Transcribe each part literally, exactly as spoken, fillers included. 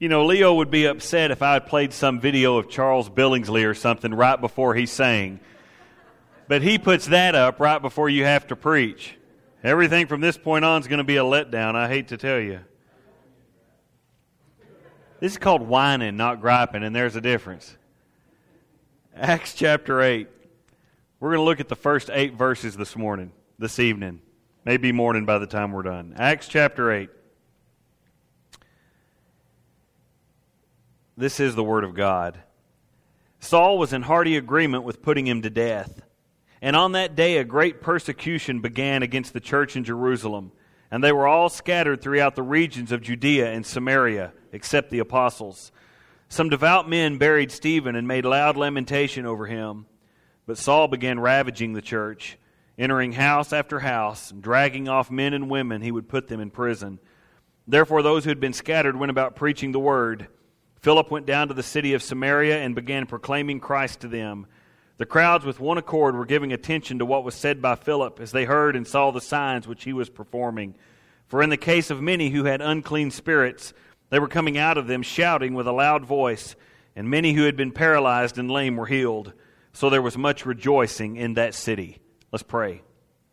You know, Leo would be upset if I had played some video of Charles Billingsley or something right before he sang. But he puts that up right before you have to preach. Everything from this point on is going to be a letdown, I hate to tell you. This is called whining, not griping, and there's a difference. Acts chapter eight. We're going to look at the first eight verses this morning, this evening. Maybe morning by the time we're done. Acts chapter eight. This is the Word of God. Saul was in hearty agreement with putting him to death. And on that day a great persecution began against the church in Jerusalem, and they were all scattered throughout the regions of Judea and Samaria, except the apostles. Some devout men buried Stephen and made loud lamentation over him. But Saul began ravaging the church, entering house after house, and dragging off men and women, he would put them in prison. Therefore those who had been scattered went about preaching the word. Philip went down to the city of Samaria and began proclaiming Christ to them. The crowds with one accord were giving attention to what was said by Philip as they heard and saw the signs which he was performing. For in the case of many who had unclean spirits, they were coming out of them shouting with a loud voice, and many who had been paralyzed and lame were healed. So there was much rejoicing in that city. Let's pray.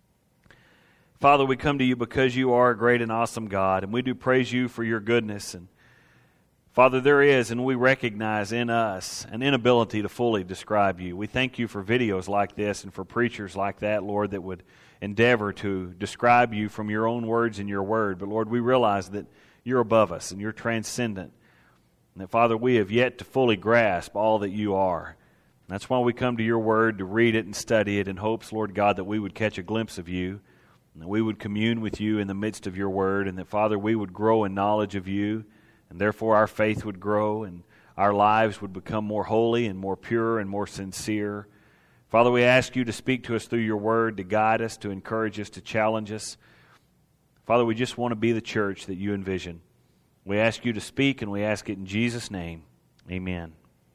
Father, we come to you because you are a great and awesome God, and we do praise you for your goodness. And Father, there is, and we recognize in us, an inability to fully describe you. We thank you for videos like this and for preachers like that, Lord, that would endeavor to describe you from your own words and your word. But Lord, we realize that you're above us and you're transcendent. And that, Father, we have yet to fully grasp all that you are. And that's why we come to your word to read it and study it in hopes, Lord God, that we would catch a glimpse of you, and that we would commune with you in the midst of your word, and that, Father, we would grow in knowledge of you, and therefore our faith would grow and our lives would become more holy and more pure and more sincere. Father, we ask you to speak to us through your word, to guide us, to encourage us, to challenge us. Father, we just want to be the church that you envision. We ask you to speak, and we ask it in Jesus' name. Amen.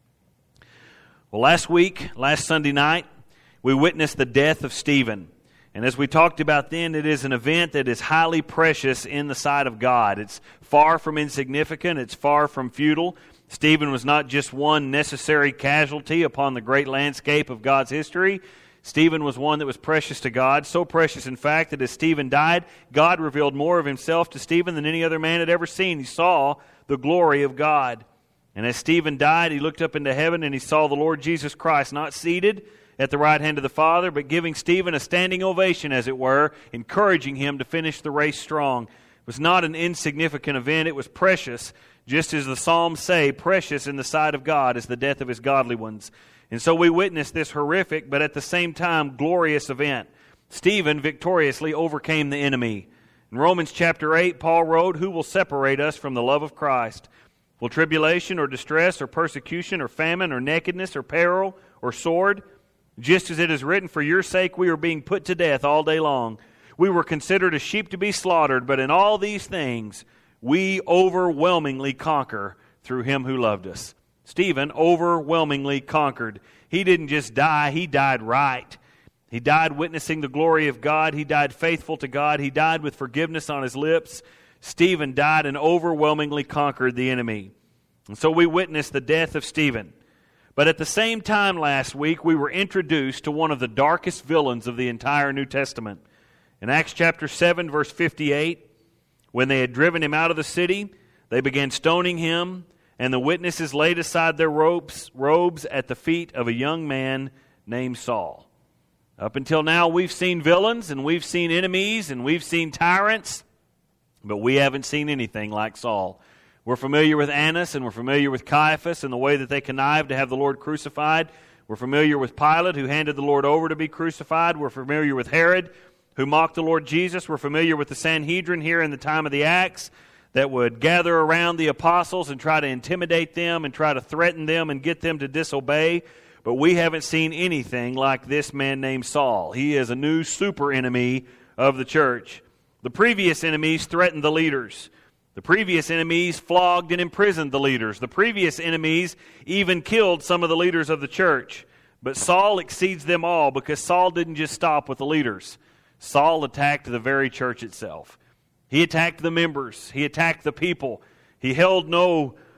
Well, last week, last Sunday night, we witnessed the death of Stephen. And as we talked about then, it is an event that is highly precious in the sight of God. It's far from insignificant. It's far from futile. Stephen was not just one necessary casualty upon the great landscape of God's history. Stephen was one that was precious to God, so precious, in fact, that as Stephen died, God revealed more of himself to Stephen than any other man had ever seen. He saw the glory of God. And as Stephen died, he looked up into heaven and he saw the Lord Jesus Christ, not seated at the right hand of the Father, but giving Stephen a standing ovation, as it were, encouraging him to finish the race strong. It was not an insignificant event. It was precious, just as the Psalms say, precious in the sight of God is the death of his godly ones. And so we witnessed this horrific, but at the same time glorious event. Stephen victoriously overcame the enemy. In Romans chapter eight, Paul wrote, "Who will separate us from the love of Christ? Will tribulation or distress or persecution or famine or nakedness or peril or sword? Just as it is written, for your sake we are being put to death all day long. We were considered as sheep to be slaughtered, but in all these things we overwhelmingly conquer through him who loved us." Stephen overwhelmingly conquered. He didn't just die, he died right. He died witnessing the glory of God. He died faithful to God. He died with forgiveness on his lips. Stephen died and overwhelmingly conquered the enemy. And so we witnessed the death of Stephen. But at the same time last week, we were introduced to one of the darkest villains of the entire New Testament. In Acts chapter seven, verse fifty-eight, when they had driven him out of the city, they began stoning him, and the witnesses laid aside their robes, robes at the feet of a young man named Saul. Up until now, we've seen villains, and we've seen enemies, and we've seen tyrants, but we haven't seen anything like Saul. We're familiar with Annas, and we're familiar with Caiaphas and the way that they connived to have the Lord crucified. We're familiar with Pilate, who handed the Lord over to be crucified. We're familiar with Herod, who mocked the Lord Jesus. We're familiar with the Sanhedrin here in the time of the Acts that would gather around the apostles and try to intimidate them and try to threaten them and get them to disobey. But we haven't seen anything like this man named Saul. He is a new super enemy of the church. The previous enemies threatened the leaders. The previous enemies flogged and imprisoned the leaders. The previous enemies even killed some of the leaders of the church. But Saul exceeds them all because Saul didn't just stop with the leaders. Saul attacked the very church itself. He attacked the members. He attacked the people. He held no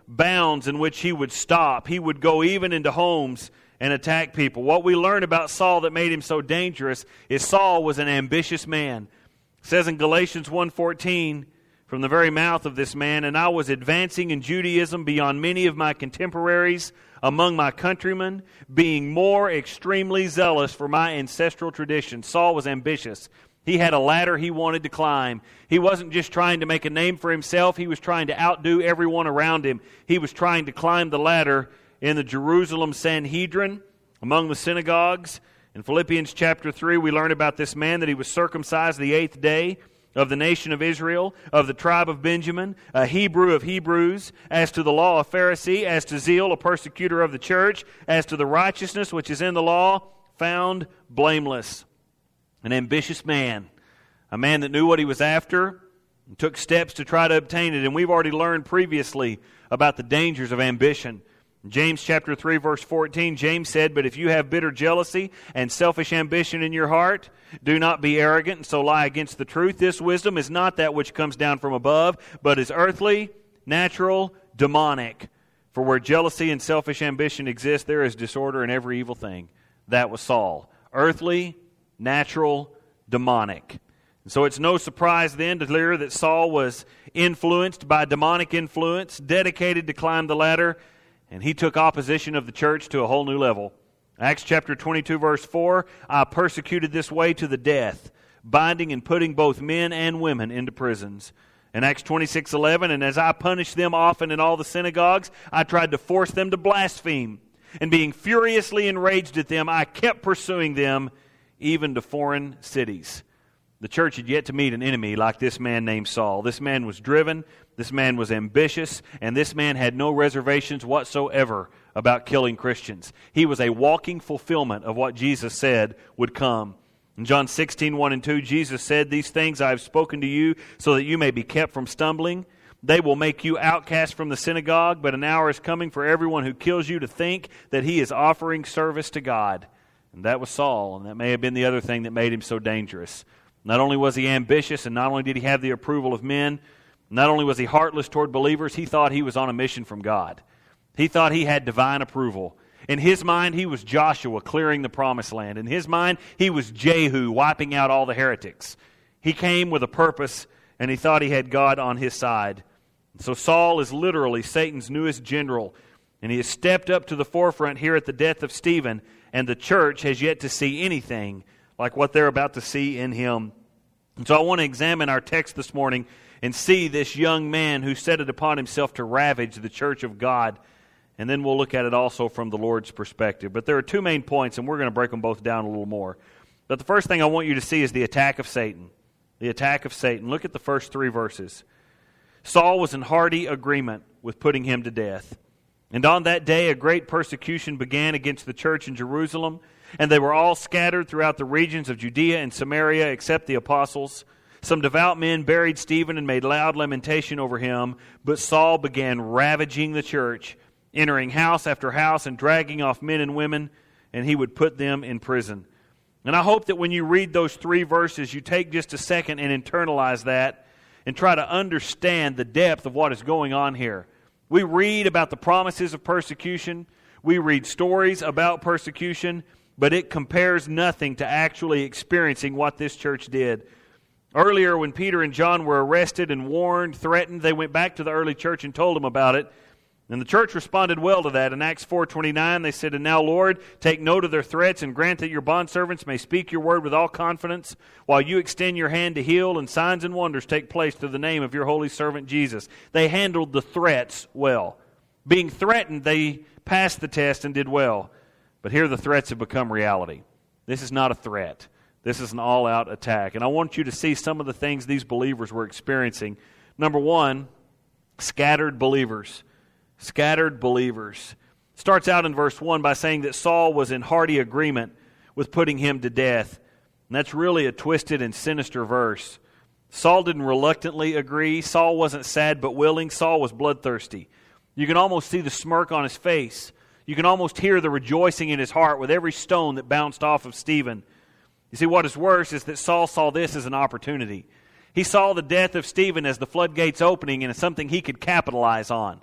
bounds in which he would stop. He would go even into homes and attack people. What we learn about Saul that made him so dangerous is Saul was an ambitious man. It says in Galatians one fourteen, from the very mouth of this man, and I was advancing in Judaism beyond many of my contemporaries among my countrymen, being more extremely zealous for my ancestral tradition. Saul was ambitious. He had a ladder he wanted to climb. He wasn't just trying to make a name for himself. He was trying to outdo everyone around him. He was trying to climb the ladder in the Jerusalem Sanhedrin, among the synagogues. In Philippians chapter three, we learn about this man that he was circumcised the eighth day, of the nation of Israel, of the tribe of Benjamin, a Hebrew of Hebrews, as to the law, a Pharisee, as to zeal, a persecutor of the church, as to the righteousness which is in the law, found blameless. An ambitious man, a man that knew what he was after, and took steps to try to obtain it. And we've already learned previously about the dangers of ambition. In James chapter three, verse fourteen, James said, "But if you have bitter jealousy and selfish ambition in your heart, do not be arrogant and so lie against the truth. This wisdom is not that which comes down from above, but is earthly, natural, demonic. For where jealousy and selfish ambition exist, there is disorder in every evil thing." That was Saul. Earthly, natural, demonic. And so it's no surprise then to hear that Saul was influenced by demonic influence, dedicated to climb the ladder, and he took opposition of the church to a whole new level. Acts chapter twenty-two, verse four, "I persecuted this way to the death, binding and putting both men and women into prisons." In Acts twenty-six eleven, "And as I punished them often in all the synagogues, I tried to force them to blaspheme. And being furiously enraged at them, I kept pursuing them, even to foreign cities." The church had yet to meet an enemy like this man named Saul. This man was driven, this man was ambitious, and this man had no reservations whatsoever about killing Christians. He was a walking fulfillment of what Jesus said would come. In John sixteen, one and two, Jesus said, "These things I have spoken to you so that you may be kept from stumbling. They will make you outcast from the synagogue, but an hour is coming for everyone who kills you to think that he is offering service to God." And that was Saul, and that may have been the other thing that made him so dangerous. Not only was he ambitious, and not only did he have the approval of men, not only was he heartless toward believers, he thought he was on a mission from God. He thought he had divine approval. In his mind, he was Joshua clearing the promised land. In his mind, he was Jehu wiping out all the heretics. He came with a purpose, and he thought he had God on his side. So Saul is literally Satan's newest general, and he has stepped up to the forefront here at the death of Stephen, and the church has yet to see anything like what they're about to see in him. And so I want to examine our text this morning and see this young man who set it upon himself to ravage the church of God. And then we'll look at it also from the Lord's perspective. But there are two main points, and we're going to break them both down a little more. But the first thing I want you to see is the attack of Satan. The attack of Satan. Look at the first three verses. Saul was in hearty agreement with putting him to death. And on that day a great persecution began against the church in Jerusalem, and they were all scattered throughout the regions of Judea and Samaria except the apostles. Some devout men buried Stephen and made loud lamentation over him, but Saul began ravaging the church, entering house after house and dragging off men and women, and he would put them in prison. And I hope that when you read those three verses, you take just a second and internalize that and try to understand the depth of what is going on here. We read about the promises of persecution. We read stories about persecution, but it compares nothing to actually experiencing what this church did. Earlier, when Peter and John were arrested and warned, threatened, they went back to the early church and told them about it. And the church responded well to that. In Acts four twenty-nine, they said, "And now, Lord, take note of their threats and grant that your bondservants may speak your word with all confidence, while you extend your hand to heal, and signs and wonders take place through the name of your holy servant Jesus." They handled the threats well. Being threatened, they passed the test and did well. But here the threats have become reality. This is not a threat. This is an all-out attack. And I want you to see some of the things these believers were experiencing. Number one, scattered believers. Scattered believers. Starts out in verse one by saying that Saul was in hearty agreement with putting him to death. And that's really a twisted and sinister verse. Saul didn't reluctantly agree. Saul wasn't sad but willing. Saul was bloodthirsty. You can almost see the smirk on his face. You can almost hear the rejoicing in his heart with every stone that bounced off of Stephen. You see, what is worse is that Saul saw this as an opportunity. He saw the death of Stephen as the floodgates opening and as something he could capitalize on.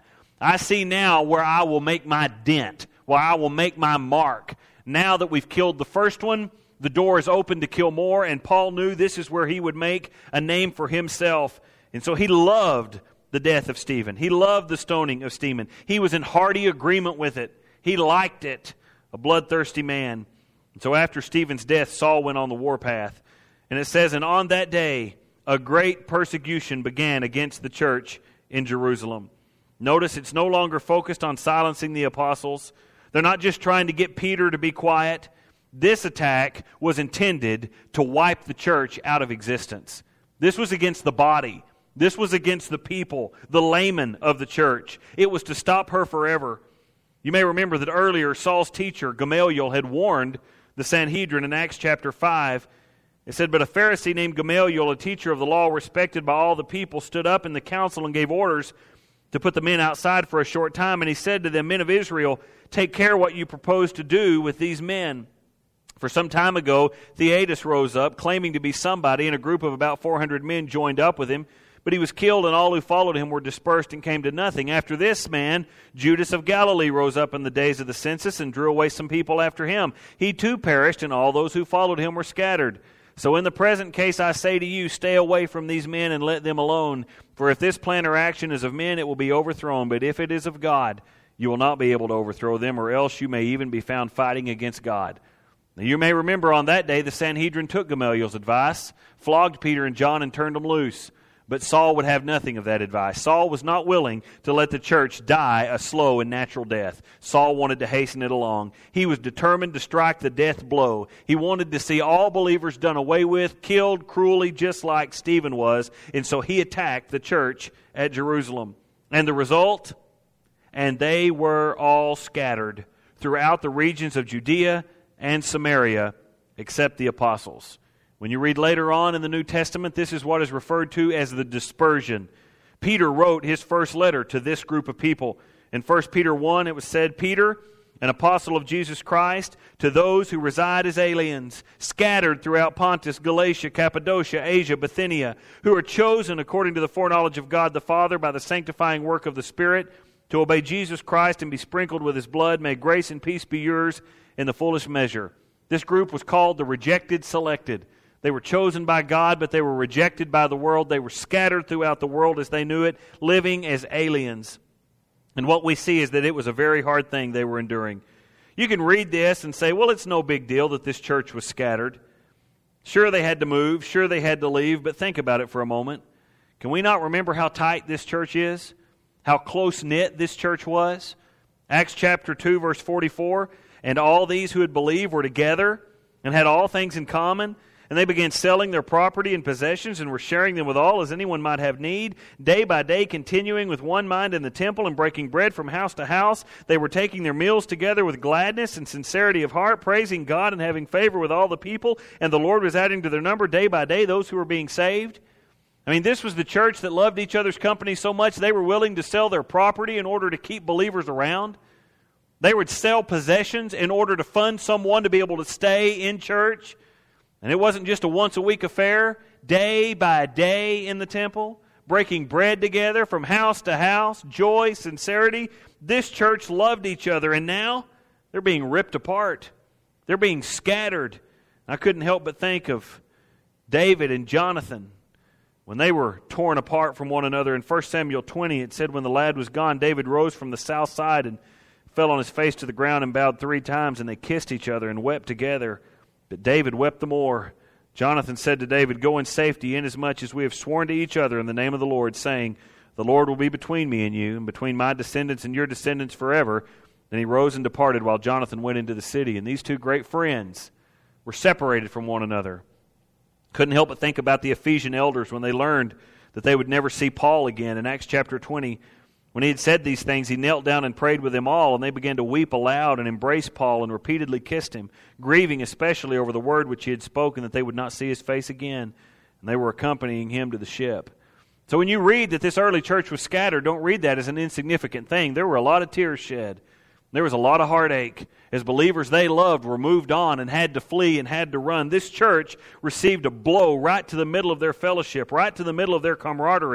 I see now where I will make my dent, where I will make my mark. Now that we've killed the first one, the door is open to kill more, and Paul knew this is where he would make a name for himself. And so he loved the death of Stephen. He loved the stoning of Stephen. He was in hearty agreement with it. He liked it, a bloodthirsty man. And so after Stephen's death, Saul went on the warpath. And it says, and on that day, a great persecution began against the church in Jerusalem. Notice it's no longer focused on silencing the apostles. They're not just trying to get Peter to be quiet. This attack was intended to wipe the church out of existence. This was against the body. This was against the people, the laymen of the church. It was to stop her forever. You may remember that earlier Saul's teacher, Gamaliel, had warned the Sanhedrin in Acts chapter five. It said, but a Pharisee named Gamaliel, a teacher of the law respected by all the people, stood up in the council and gave orders to put the men outside for a short time. And he said to them, men of Israel, take care what you propose to do with these men. For some time ago, Theodas rose up, claiming to be somebody, and a group of about four hundred men joined up with him. But he was killed, and all who followed him were dispersed and came to nothing. After this man, Judas of Galilee rose up in the days of the census and drew away some people after him. He too perished, and all those who followed him were scattered. So in the present case, I say to you, stay away from these men and let them alone. For if this plan or action is of men, it will be overthrown. But if it is of God, you will not be able to overthrow them, or else you may even be found fighting against God. Now you may remember on that day the Sanhedrin took Gamaliel's advice, flogged Peter and John, and turned them loose. But Saul would have nothing of that advice. Saul was not willing to let the church die a slow and natural death. Saul wanted to hasten it along. He was determined to strike the death blow. He wanted to see all believers done away with, killed cruelly, just like Stephen was. And so he attacked the church at Jerusalem. And the result? And they were all scattered throughout the regions of Judea and Samaria, except the apostles. When you read later on in the New Testament, this is what is referred to as the dispersion. Peter wrote his first letter to this group of people. In First Peter one, it was said, Peter, an apostle of Jesus Christ, to those who reside as aliens, scattered throughout Pontus, Galatia, Cappadocia, Asia, Bithynia, who are chosen according to the foreknowledge of God the Father by the sanctifying work of the Spirit, to obey Jesus Christ and be sprinkled with His blood, may grace and peace be yours in the fullest measure. This group was called the rejected selected. They were chosen by God, but they were rejected by the world. They were scattered throughout the world as they knew it, living as aliens. And what we see is that it was a very hard thing they were enduring. You can read this and say, well, it's no big deal that this church was scattered. Sure, they had to move. Sure, they had to leave. But think about it for a moment. Can we not remember how tight this church is? How close-knit this church was? Acts chapter two, verse forty-four, and all these who had believed were together and had all things in common. And they began selling their property and possessions and were sharing them with all as anyone might have need. Day by day, continuing with one mind in the temple and breaking bread from house to house, they were taking their meals together with gladness and sincerity of heart, praising God and having favor with all the people. And the Lord was adding to their number day by day those who were being saved. I mean, this was the church that loved each other's company so much they were willing to sell their property in order to keep believers around. They would sell possessions in order to fund someone to be able to stay in church. And it wasn't just a once-a-week affair, day by day in the temple, breaking bread together from house to house, joy, sincerity. This church loved each other, and now they're being ripped apart. They're being scattered. I couldn't help but think of David and Jonathan when they were torn apart from one another. In First Samuel twenty, it said, when the lad was gone, David rose from the south side and fell on his face to the ground and bowed three times, and they kissed each other and wept together. But David wept the more. Jonathan said to David, go in safety, inasmuch as we have sworn to each other in the name of the Lord, saying, the Lord will be between me and you, and between my descendants and your descendants forever. Then he rose and departed, while Jonathan went into the city. And these two great friends were separated from one another. Couldn't help but think about the Ephesian elders when they learned that they would never see Paul again. In Acts chapter twenty, when he had said these things, he knelt down and prayed with them all, and they began to weep aloud and embrace Paul and repeatedly kissed him, grieving especially over the word which he had spoken, that they would not see his face again. And they were accompanying him to the ship. So when you read that this early church was scattered, don't read that as an insignificant thing. There were a lot of tears shed. There was a lot of heartache. As believers they loved were moved on and had to flee and had to run. This church received a blow right to the middle of their fellowship, right to the middle of their camaraderie.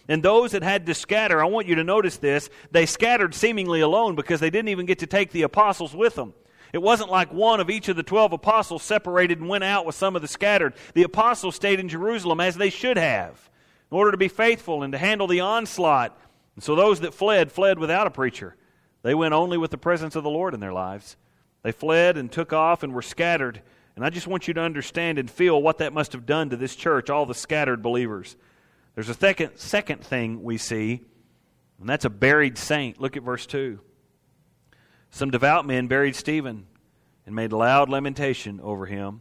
And those that had to scatter, I want you to notice this, they scattered seemingly alone because they didn't even get to take the apostles with them. It wasn't like one of each of the twelve apostles separated and went out with some of the scattered. The apostles stayed in Jerusalem as they should have in order to be faithful and to handle the onslaught. And so those that fled, fled without a preacher. They went only with the presence of the Lord in their lives. They fled and took off and were scattered. And I just want you to understand and feel what that must have done to this church, all the scattered believers. There's a second, second thing we see, and that's a buried saint. Look at verse two. Some devout men buried Stephen and made loud lamentation over him.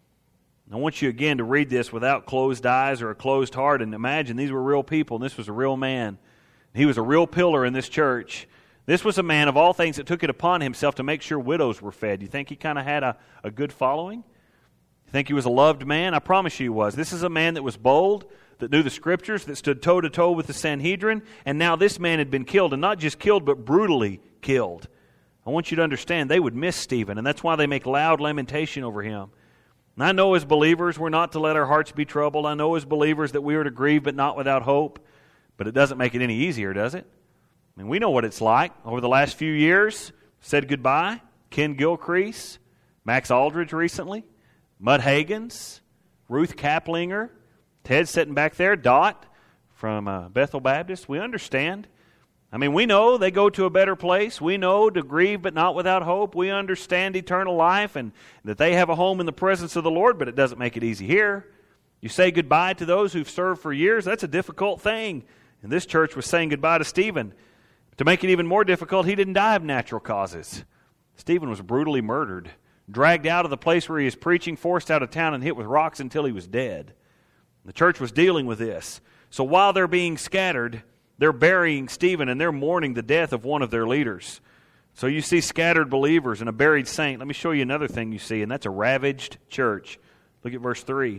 I want you again to read this without closed eyes or a closed heart and imagine these were real people and this was a real man. He was a real pillar in this church. This was a man of all things that took it upon himself to make sure widows were fed. You think he kind of had a, a good following? You think he was a loved man? I promise you he was. This is a man that was bold, that knew the Scriptures, that stood toe-to-toe with the Sanhedrin, and now this man had been killed, and not just killed, but brutally killed. I want you to understand they would miss Stephen, and that's why they make loud lamentation over him. And I know as believers we're not to let our hearts be troubled. I know as believers that we are to grieve, but not without hope. But it doesn't make it any easier, does it? I mean, we know what it's like. Over the last few years, said goodbye. Ken Gilcrease, Max Aldridge recently, Mud Hagans, Ruth Kaplinger, Ted sitting back there, Dot from uh, Bethel Baptist. We understand. I mean, we know they go to a better place. We know to grieve but not without hope. We understand eternal life and that they have a home in the presence of the Lord, but it doesn't make it easy here. You say goodbye to those who've served for years. That's a difficult thing. And this church was saying goodbye to Stephen. To make it even more difficult, he didn't die of natural causes. Stephen was brutally murdered, dragged out of the place where he was preaching, forced out of town, and hit with rocks until he was dead. The church was dealing with this. So while they're being scattered, they're burying Stephen and they're mourning the death of one of their leaders. So you see scattered believers and a buried saint. Let me show you another thing you see, and that's a ravaged church. Look at verse three.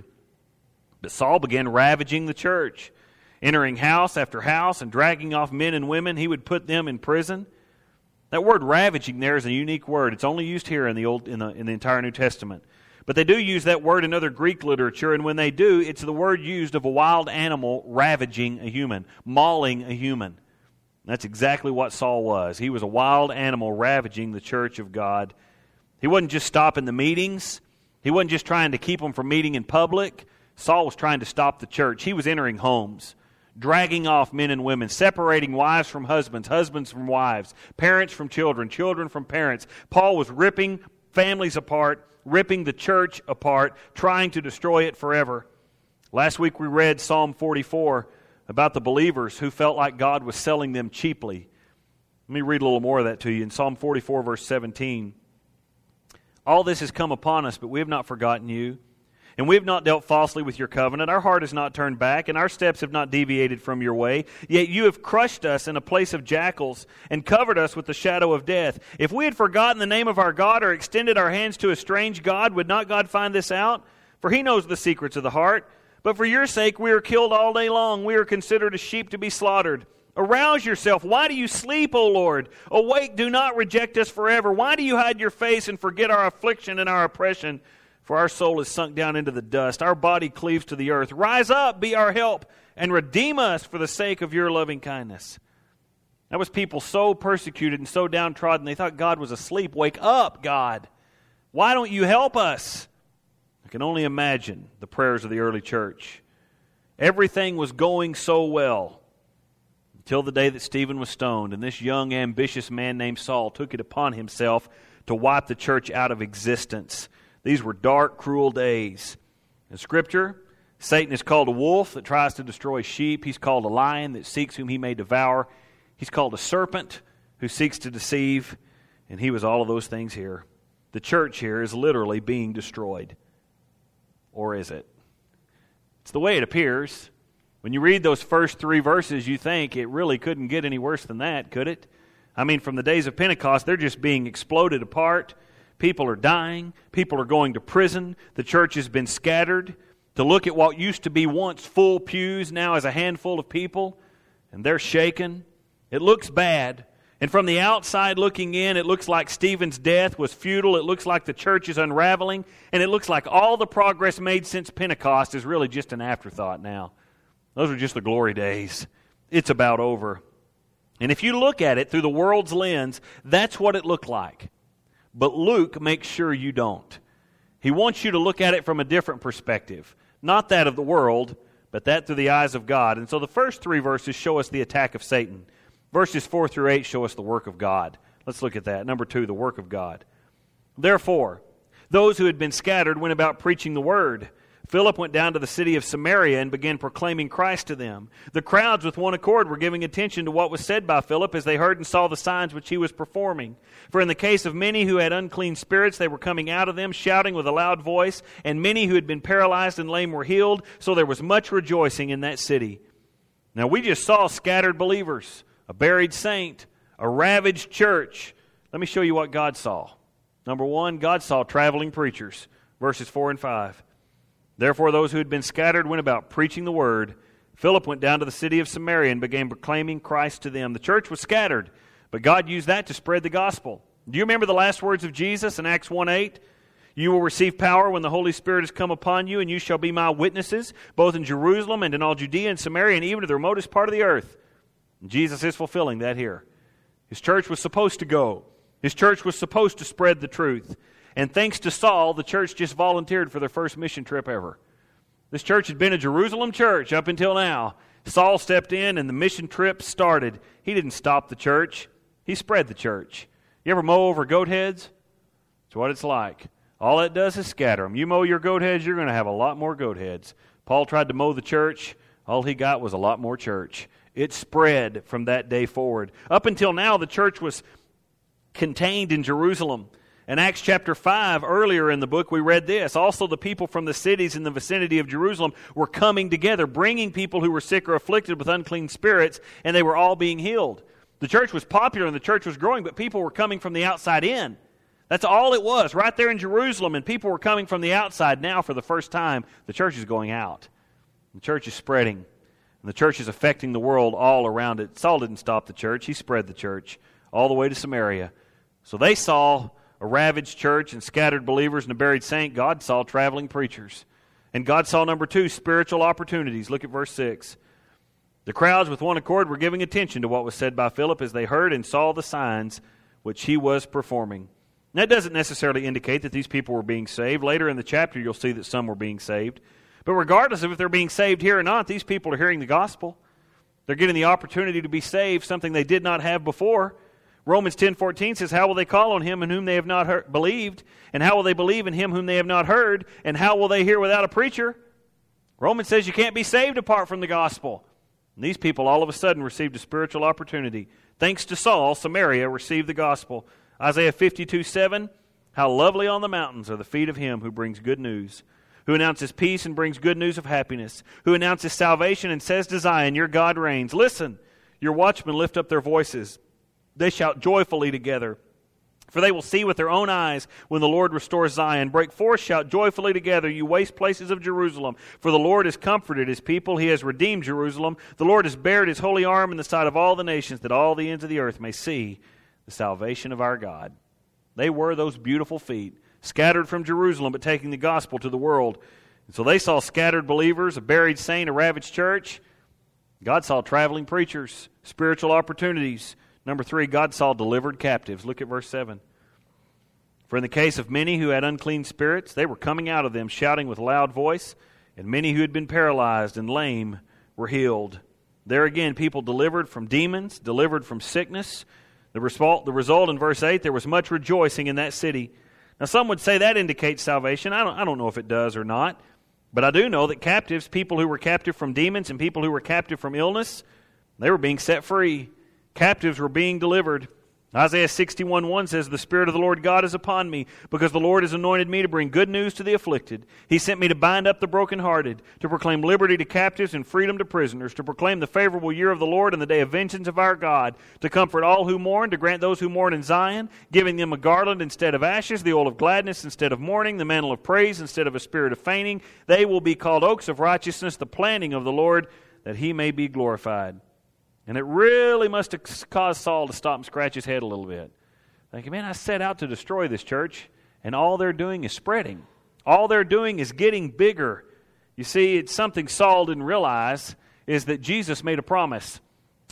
But Saul began ravaging the church, entering house after house and dragging off men and women. He would put them in prison. That word ravaging there is a unique word. It's only used here in the old in the in the entire New Testament. But they do use that word in other Greek literature, and when they do, it's the word used of a wild animal ravaging a human, mauling a human. That's exactly what Saul was. He was a wild animal ravaging the church of God. He wasn't just stopping the meetings. He wasn't just trying to keep them from meeting in public. Saul was trying to stop the church. He was entering homes, dragging off men and women, separating wives from husbands, husbands from wives, parents from children, children from parents. Paul was ripping families apart, ripping the church apart, trying to destroy it forever. Last week we read Psalm forty-four about the believers who felt like God was selling them cheaply. Let me read a little more of that to you. In Psalm forty-four, verse seventeen, all this has come upon us, but we have not forgotten you. And we have not dealt falsely with your covenant. Our heart has not turned back, and our steps have not deviated from your way. Yet you have crushed us in a place of jackals and covered us with the shadow of death. If we had forgotten the name of our God or extended our hands to a strange God, would not God find this out? For he knows the secrets of the heart. But for your sake we are killed all day long. We are considered as sheep to be slaughtered. Arouse yourself. Why do you sleep, O Lord? Awake, do not reject us forever. Why do you hide your face and forget our affliction and our oppression? For our soul is sunk down into the dust. Our body cleaves to the earth. Rise up, be our help, and redeem us for the sake of your loving kindness. That was people so persecuted and so downtrodden, they thought God was asleep. Wake up, God. Why don't you help us? I can only imagine the prayers of the early church. Everything was going so well until the day that Stephen was stoned, and this young, ambitious man named Saul took it upon himself to wipe the church out of existence. These were dark, cruel days. In Scripture, Satan is called a wolf that tries to destroy sheep. He's called a lion that seeks whom he may devour. He's called a serpent who seeks to deceive. And he was all of those things here. The church here is literally being destroyed. Or is it? It's the way it appears. When you read those first three verses, you think it really couldn't get any worse than that, could it? I mean, from the days of Pentecost, they're just being exploded apart. People are dying. People are going to prison. The church has been scattered. To look at what used to be once full pews now as a handful of people, and they're shaken. It looks bad. And from the outside looking in, it looks like Stephen's death was futile. It looks like the church is unraveling. And it looks like all the progress made since Pentecost is really just an afterthought now. Those are just the glory days. it's about over. And if you look at it through the world's lens, that's what it looked like. But Luke makes sure you don't. He wants you to look at it from a different perspective. Not that of the world, but that through the eyes of God. And so the first three verses show us the attack of Satan. Verses four through eight show us the work of God. Let's look at that. Number two, the work of God. Therefore, those who had been scattered went about preaching the word. Philip went down to the city of Samaria and began proclaiming Christ to them. The crowds with one accord were giving attention to what was said by Philip as they heard and saw the signs which he was performing. For in the case of many who had unclean spirits, they were coming out of them, shouting with a loud voice, and many who had been paralyzed and lame were healed, so there was much rejoicing in that city. Now we just saw scattered believers, a buried saint, a ravaged church. Let me show you what God saw. Number one, God saw traveling preachers, verses four and five. Therefore, those who had been scattered went about preaching the word. Philip went down to the city of Samaria and began proclaiming Christ to them. The church was scattered, but God used that to spread the gospel. Do you remember the last words of Jesus in Acts one eight? You will receive power when the Holy Spirit has come upon you, and you shall be my witnesses, both in Jerusalem and in all Judea and Samaria, and even to the remotest part of the earth. And Jesus is fulfilling that here. His church was supposed to go. His church was supposed to spread the truth. And thanks to Saul, the church just volunteered for their first mission trip ever. This church had been a Jerusalem church up until now. Saul stepped in and the mission trip started. He didn't stop the church. He spread the church. You ever mow over goat heads? That's what it's like. All it does is scatter them. You mow your goat heads, you're going to have a lot more goat heads. Paul tried to mow the church. All he got was a lot more church. It spread from that day forward. Up until now, the church was contained in Jerusalem. In Acts chapter five, earlier in the book, we read this. Also, the people from the cities in the vicinity of Jerusalem were coming together, bringing people who were sick or afflicted with unclean spirits, and they were all being healed. The church was popular and the church was growing, but people were coming from the outside in. That's all it was, right there in Jerusalem, and people were coming from the outside. Now, for the first time, the church is going out. The church is spreading, and the church is affecting the world all around it. Saul didn't stop the church. He spread the church all the way to Samaria. So they saw a ravaged church and scattered believers and a buried saint. God saw traveling preachers. And God saw, number two, spiritual opportunities. Look at verse six. The crowds with one accord were giving attention to what was said by Philip as they heard and saw the signs which he was performing. That doesn't necessarily indicate that these people were being saved. Later in the chapter, you'll see that some were being saved. But regardless of if they're being saved here or not, these people are hearing the gospel. They're getting the opportunity to be saved, something they did not have before. Romans ten fourteen says, how will they call on him in whom they have not heard, believed? And how will they believe in him whom they have not heard? And how will they hear without a preacher? Romans says you can't be saved apart from the gospel. And these people all of a sudden received a spiritual opportunity. Thanks to Saul, Samaria received the gospel. Isaiah fifty-two seven, how lovely on the mountains are the feet of him who brings good news, who announces peace and brings good news of happiness, who announces salvation and says to Zion, your God reigns. Listen, your watchmen lift up their voices. They shout joyfully together, for they will see with their own eyes when the Lord restores Zion. Break forth, shout joyfully together, you waste places of Jerusalem. For the Lord has comforted his people. He has redeemed Jerusalem. The Lord has bared his holy arm in the sight of all the nations, that all the ends of the earth may see the salvation of our God. They were those beautiful feet, scattered from Jerusalem, but taking the gospel to the world. And so they saw scattered believers, a buried saint, a ravaged church. God saw traveling preachers, spiritual opportunities. Number three, God saw delivered captives. Look at verse seven. For in the case of many who had unclean spirits, they were coming out of them, shouting with loud voice, and many who had been paralyzed and lame were healed. There again, people delivered from demons, delivered from sickness. The result, the result in verse eight, there was much rejoicing in that city. Now some would say that indicates salvation. I don't, I don't know if it does or not. But I do know that captives, people who were captive from demons and people who were captive from illness, they were being set free. Captives were being delivered. Isaiah sixty-one one says, the Spirit of the Lord God is upon me, because the Lord has anointed me to bring good news to the afflicted. He sent me to bind up the brokenhearted, to proclaim liberty to captives and freedom to prisoners, to proclaim the favorable year of the Lord and the day of vengeance of our God, to comfort all who mourn, to grant those who mourn in Zion, giving them a garland instead of ashes, the oil of gladness instead of mourning, the mantle of praise instead of a spirit of fainting. They will be called oaks of righteousness, the planting of the Lord, that he may be glorified. And it really must have caused Saul to stop and scratch his head a little bit. Thinking, man, I set out to destroy this church, and all they're doing is spreading. All they're doing is getting bigger. You see, it's something Saul didn't realize, is that Jesus made a promise.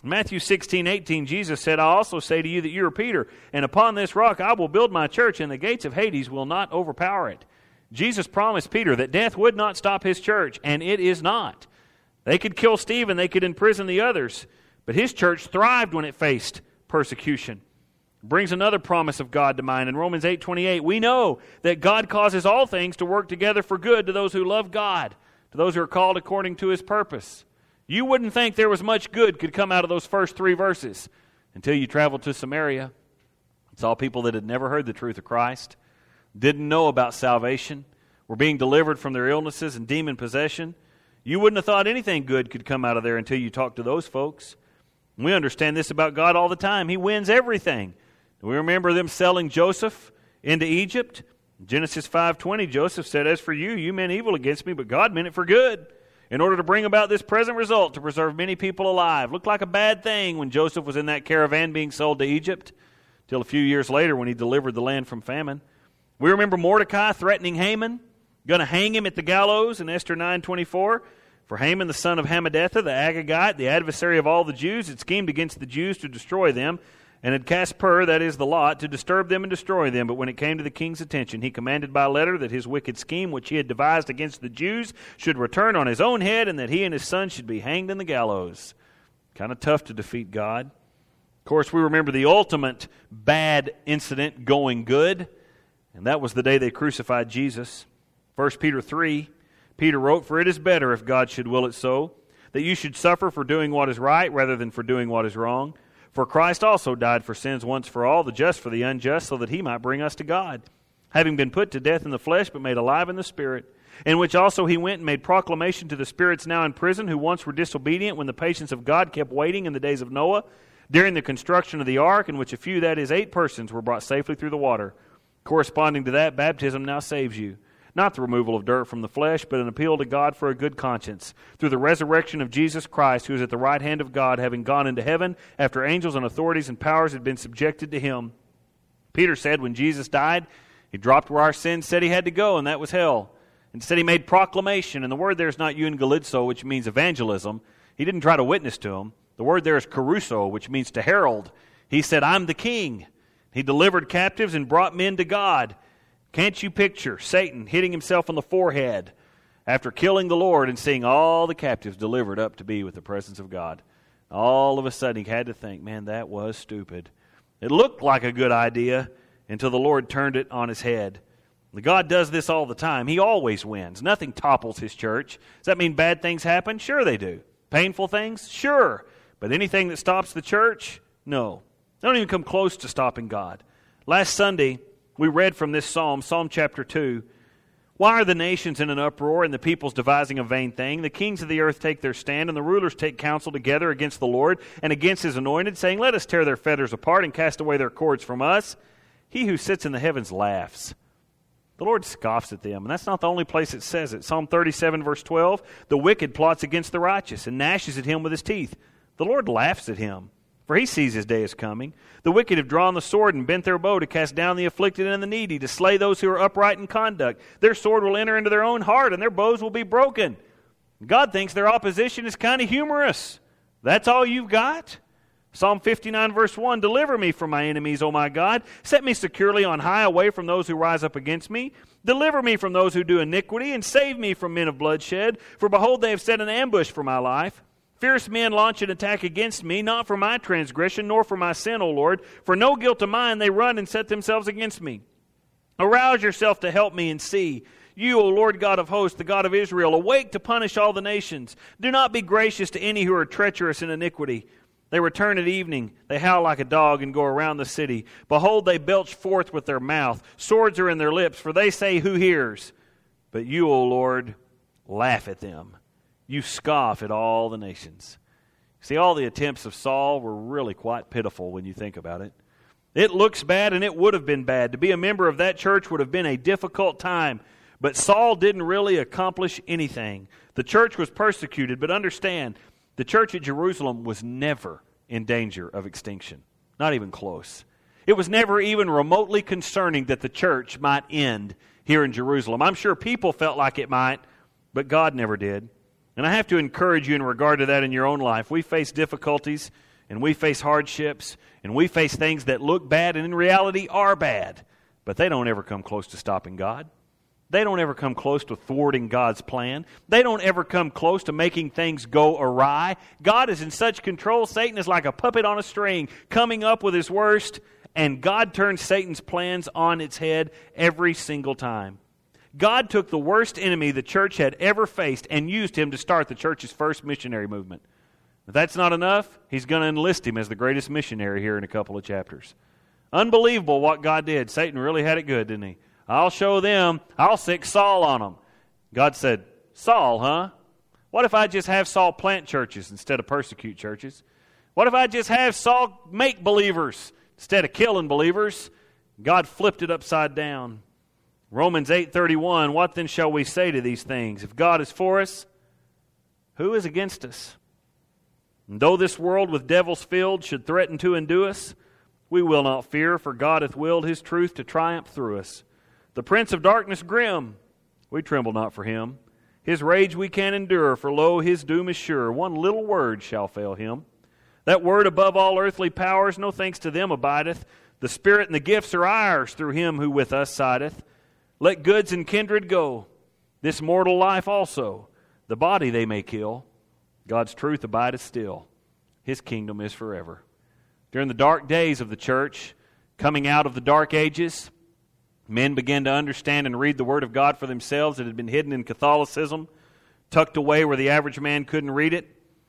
Matthew sixteen eighteen, Jesus said, I also say to you that you are Peter, and upon this rock I will build my church, and the gates of Hades will not overpower it. Jesus promised Peter that death would not stop his church, and it is not. They could kill Stephen, they could imprison the others, but his church thrived when it faced persecution. It brings another promise of God to mind. In Romans eight twenty-eight, we know that God causes all things to work together for good to those who love God, to those who are called according to His purpose. You wouldn't think there was much good could come out of those first three verses until you traveled to Samaria. It's all people that had never heard the truth of Christ, didn't know about salvation, were being delivered from their illnesses and demon possession. You wouldn't have thought anything good could come out of there until you talked to those folks. We understand this about God all the time. He wins everything. We remember them selling Joseph into Egypt. In Genesis five twenty, Joseph said, as for you, you meant evil against me, but God meant it for good, in order to bring about this present result, to preserve many people alive. Looked like a bad thing when Joseph was in that caravan being sold to Egypt, till a few years later when he delivered the land from famine. We remember Mordecai threatening Haman, going to hang him at the gallows in Esther nine twenty-four. For Haman, the son of Hammedatha, the Agagite, the adversary of all the Jews, had schemed against the Jews to destroy them, and had cast Pur, that is the lot, to disturb them and destroy them. But when it came to the king's attention, he commanded by letter that his wicked scheme, which he had devised against the Jews, should return on his own head, and that he and his son should be hanged in the gallows. Kind of tough to defeat God. Of course, we remember the ultimate bad incident going good, and that was the day they crucified Jesus. First Peter three, Peter wrote, for it is better, if God should will it so, that you should suffer for doing what is right rather than for doing what is wrong. For Christ also died for sins once for all, the just for the unjust, so that he might bring us to God, having been put to death in the flesh, but made alive in the Spirit, in which also he went and made proclamation to the spirits now in prison, who once were disobedient when the patience of God kept waiting in the days of Noah, during the construction of the ark, in which a few, that is, eight persons, were brought safely through the water. Corresponding to that, baptism now saves you. Not the removal of dirt from the flesh, but an appeal to God for a good conscience, through the resurrection of Jesus Christ, who is at the right hand of God, having gone into heaven, after angels and authorities and powers had been subjected to him. Peter said when Jesus died, he dropped where our sins said he had to go, and that was hell. Instead, he made proclamation, and the word there is not euangelizo, which means evangelism. He didn't try to witness to them. The word there is kerusso, which means to herald. He said, I'm the king. He delivered captives and brought men to God. Can't you picture Satan hitting himself on the forehead after killing the Lord and seeing all the captives delivered up to be with the presence of God? All of a sudden he had to think, man, that was stupid. It looked like a good idea until the Lord turned it on his head. God does this all the time. He always wins. Nothing topples his church. Does that mean bad things happen? Sure they do. Painful things? Sure. But anything that stops the church? No. They don't even come close to stopping God. Last Sunday, we read from this psalm, Psalm chapter two, why are the nations in an uproar and the peoples devising a vain thing? The kings of the earth take their stand and the rulers take counsel together against the Lord and against his anointed, saying, let us tear their fetters apart and cast away their cords from us. He who sits in the heavens laughs. The Lord scoffs at them, and that's not the only place it says it. Psalm thirty-seven, verse twelve, the wicked plots against the righteous and gnashes at him with his teeth. The Lord laughs at him, for he sees his day is coming. The wicked have drawn the sword and bent their bow to cast down the afflicted and the needy, to slay those who are upright in conduct. Their sword will enter into their own heart, and their bows will be broken. God thinks their opposition is kind of humorous. That's all you've got? Psalm fifty-nine, verse one, deliver me from my enemies, O my God. Set me securely on high away from those who rise up against me. Deliver me from those who do iniquity, and save me from men of bloodshed. For behold, they have set an ambush for my life. Fierce men launch an attack against me, not for my transgression, nor for my sin, O Lord. For no guilt of mine they run and set themselves against me. Arouse yourself to help me and see. You, O Lord God of hosts, the God of Israel, awake to punish all the nations. Do not be gracious to any who are treacherous in iniquity. They return at evening. They howl like a dog and go around the city. Behold, they belch forth with their mouth. Swords are in their lips, for they say, who hears? But you, O Lord, laugh at them. You scoff at all the nations. See, all the attempts of Saul were really quite pitiful when you think about it. It looks bad, and it would have been bad. To be a member of that church would have been a difficult time. But Saul didn't really accomplish anything. The church was persecuted, but understand, the church at Jerusalem was never in danger of extinction. Not even close. It was never even remotely concerning that the church might end here in Jerusalem. I'm sure people felt like it might, but God never did. And I have to encourage you in regard to that in your own life. We face difficulties and we face hardships, and we face things that look bad and in reality are bad, but they don't ever come close to stopping God. They don't ever come close to thwarting God's plan. They don't ever come close to making things go awry. God is in such control, Satan is like a puppet on a string, coming up with his worst, and God turns Satan's plans on its head every single time. God took the worst enemy the church had ever faced and used him to start the church's first missionary movement. If that's not enough, he's going to enlist him as the greatest missionary here in a couple of chapters. Unbelievable what God did. Satan really had it good, didn't he? I'll show them. I'll sick Saul on them. God said, Saul, huh? What if I just have Saul plant churches instead of persecute churches? What if I just have Saul make believers instead of killing believers? God flipped it upside down. Romans eight thirty-one, what then shall we say to these things? If God is for us, who is against us? And though this world with devils filled should threaten to undo us, we will not fear, for God hath willed his truth to triumph through us. The prince of darkness grim, we tremble not for him. His rage we can endure, for lo, his doom is sure. One little word shall fail him. That word above all earthly powers, no thanks to them abideth. The Spirit and the gifts are ours through him who with us sideth. Let goods and kindred go, this mortal life also. The body they may kill, God's truth abideth still. His kingdom is forever. During the dark days of the church, coming out of the dark ages, men began to understand and read the Word of God for themselves that had been hidden in Catholicism, tucked away where the average man couldn't read it.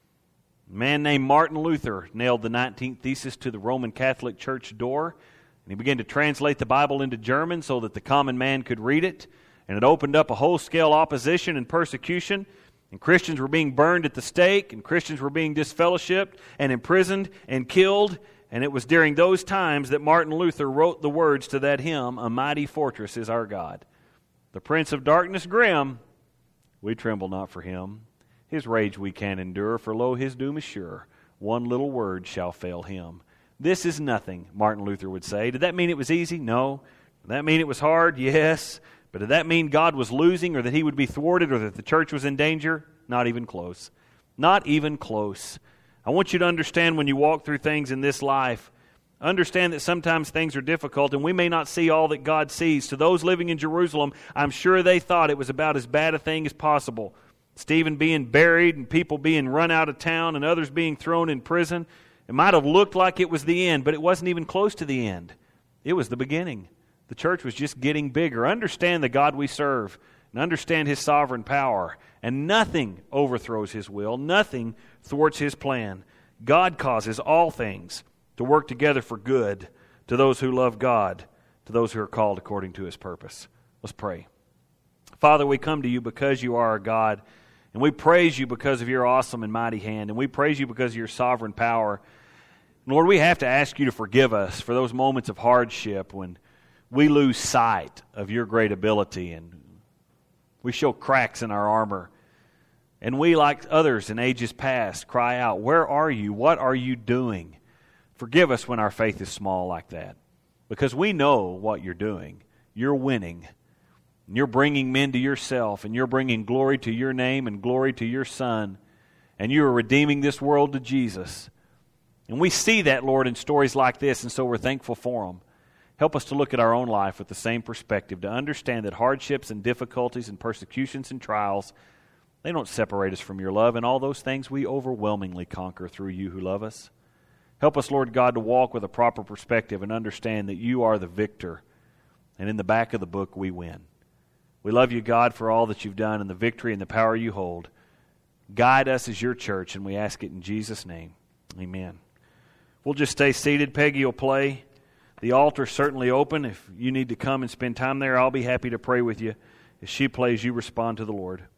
A man named Martin Luther nailed the nineteenth thesis to the Roman Catholic Church door, and he began to translate the Bible into German so that the common man could read it, and it opened up a whole-scale opposition and persecution, and Christians were being burned at the stake, and Christians were being disfellowshipped and imprisoned and killed. And it was during those times that Martin Luther wrote the words to that hymn, A Mighty Fortress is Our God. The Prince of Darkness grim, we tremble not for him. His rage we can endure, for lo, his doom is sure. One little word shall fail him. This is nothing, Martin Luther would say. Did that mean it was easy? No. Did that mean it was hard? Yes. But did that mean God was losing, or that he would be thwarted, or that the church was in danger? Not even close. Not even close. I want you to understand when you walk through things in this life, understand that sometimes things are difficult and we may not see all that God sees. To those living in Jerusalem, I'm sure they thought it was about as bad a thing as possible. Stephen being buried and people being run out of town and others being thrown in prison. It might have looked like it was the end, but it wasn't even close to the end. It was the beginning. The church was just getting bigger. Understand the God we serve and understand his sovereign power. And nothing overthrows his will. Nothing thwarts his plan. God causes all things to work together for good to those who love God, to those who are called according to his purpose. Let's pray. Father, we come to you because you are our God, and we praise you because of your awesome and mighty hand, and we praise you because of your sovereign power. Lord, we have to ask you to forgive us for those moments of hardship when we lose sight of your great ability and we show cracks in our armor. And we, like others in ages past, cry out, where are you? What are you doing? Forgive us when our faith is small like that. Because we know what you're doing. You're winning. You're bringing men to yourself, and you're bringing glory to your name and glory to your Son. And you are redeeming this world to Jesus. And we see that, Lord, in stories like this, and so we're thankful for them. Help us to look at our own life with the same perspective, to understand that hardships and difficulties and persecutions and trials, they don't separate us from your love, and all those things we overwhelmingly conquer through you who love us. Help us, Lord God, to walk with a proper perspective and understand that you are the victor, and in the back of the book we win. We love you, God, for all that you've done and the victory and the power you hold. Guide us as your church, and we ask it in Jesus' name. Amen. We'll just stay seated. Peggy will play. The altar's certainly open. If you need to come and spend time there, I'll be happy to pray with you. As she plays, you respond to the Lord.